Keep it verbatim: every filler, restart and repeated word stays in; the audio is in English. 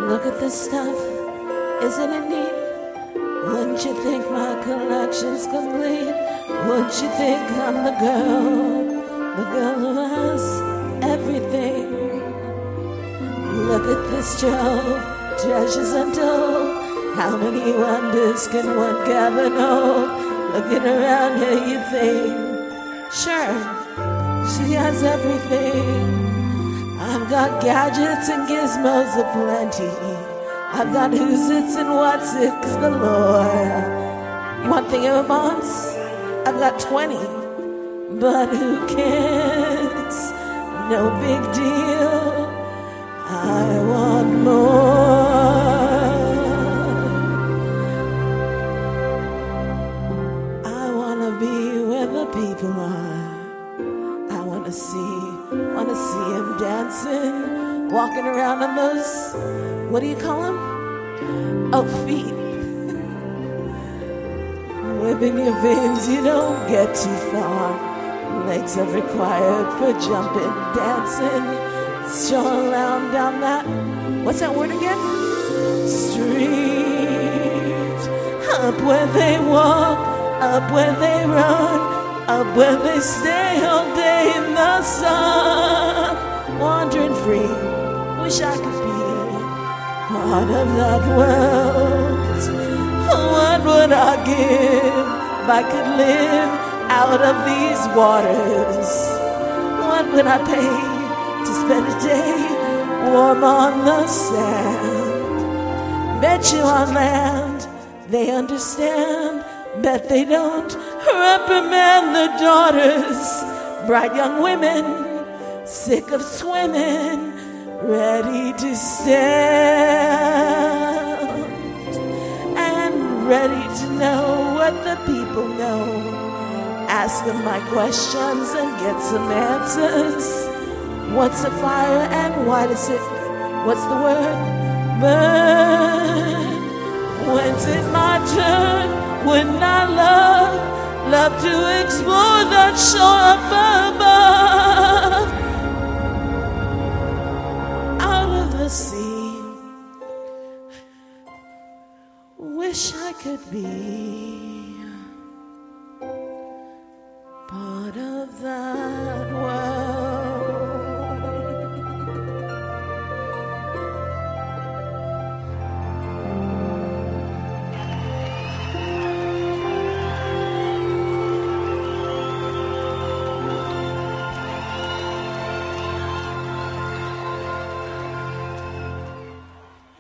Look at this stuff, isn't it neat? Wouldn't you think my collection's complete? Wouldn't you think I'm the girl, the girl who has everything? Look at this trove, treasures untold. How many wonders can one gather? No, looking around here you think, sure, she has everything. I've got gadgets and gizmos aplenty. I've got who's its and what's it's galore. You want thingamabombs? I've got twenty, but who cares? No big deal. I want more. I wanna be where the people are. I wanna see, wanna see him dancing, walking around on those, what do you call them? Oh, feet. Whipping your veins, you don't get too far. Legs are required for jumping, dancing, strolling around down that, what's that word again? Street. Up where they walk, up where they run, up where they stay all day in the sun. Wandering free, wish I could be part of that world. What would I give if I could live out of these waters? What would I pay to spend a day warm on the sand? Bet you on land they understand, bet they don't reprimand their daughters. Bright young women, sick of swimming, ready to stand, and ready to know what the people know. Ask them my questions and get some answers. What's a fire and why does it, what's the word, burn? When's it my turn? Wouldn't I love, love to explore that shore up above? Out of the sea, wish I could be